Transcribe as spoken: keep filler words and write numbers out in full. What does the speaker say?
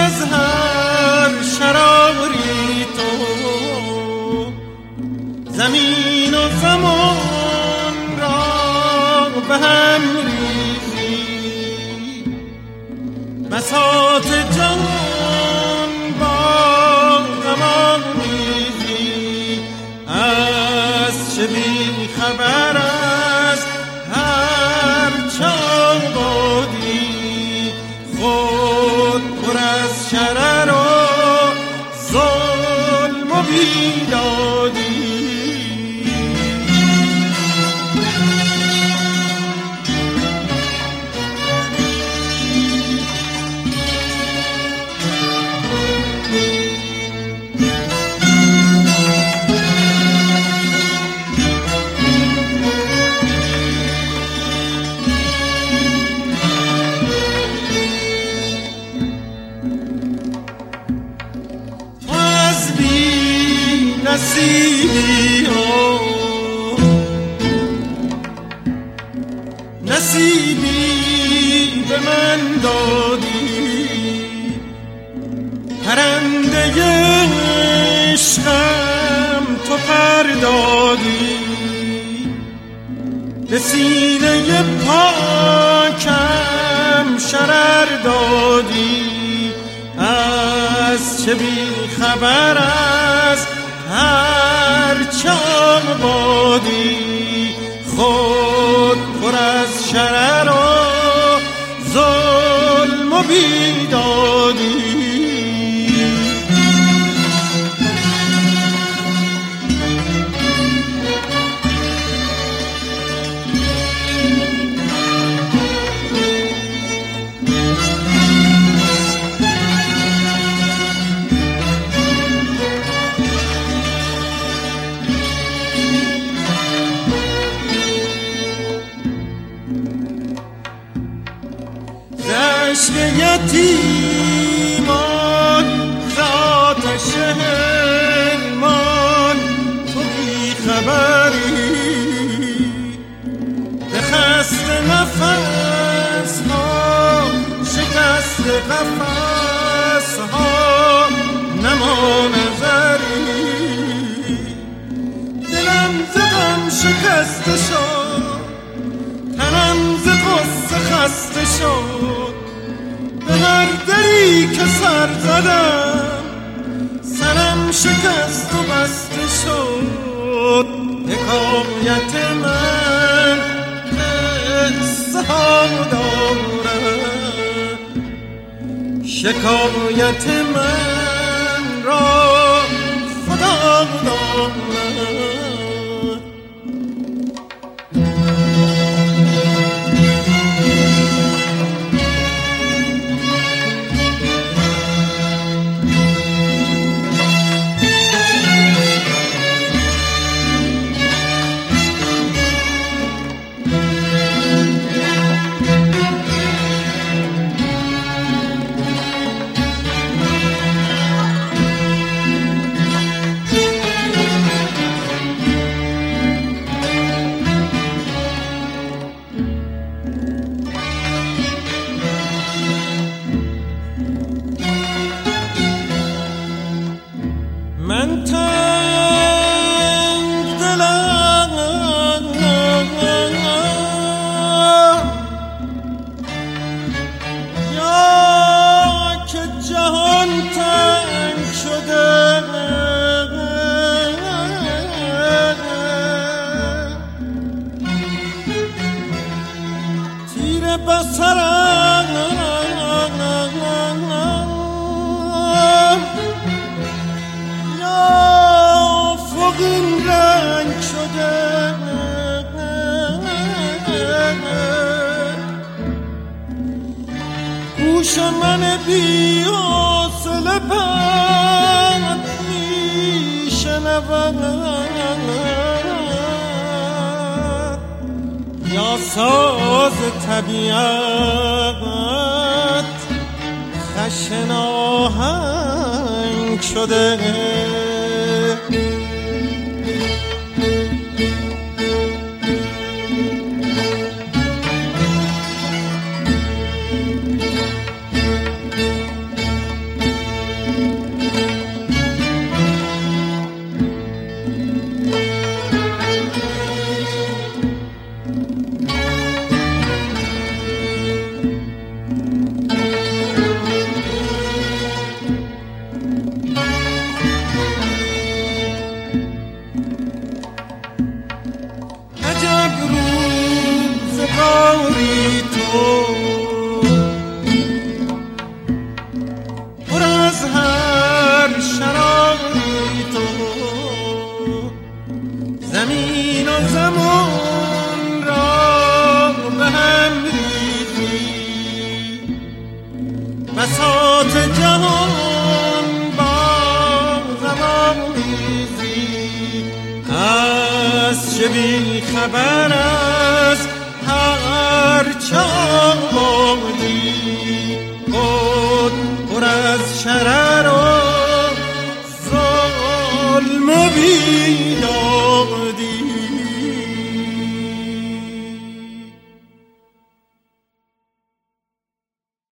از هر شراری تو، زمین و زمان را به هم ریزی، بساط جهان با غمان ریزی. از چه بی خبر است هر چه بادی، خود پر از شرر و ظلم و بیدادی. نصیبی او نصیبی به من دادی، پرنده عشقم تو پر دادی، به سینه پاکم شرر دادی. از چه بی خبر است هر چه بادی، خود پر از شرر و ظلم و بیدادی. عشق یتیمان ذاتش حرمان، تو بی خبری به خست نفس ها، شکست قفس ها، نما نظری. دلم ز غم شکسته شد، تنم ز غصه خسته شد، به هر دری که سر زدم سرم شکست و بسته شد. حکایت من قصه ها دارد، شکایت من را خدا دارد. من تنگ دلم یا که جهان تنگ شده، تیر بصرم این رنگ شده، گوش من بی حوصله پند می شنود، یا ساز طبیعت خشن آهنگ شده. بساط جهان با زمان ریزی از چه بی خبر از هر چه آمدی خود پر از شرف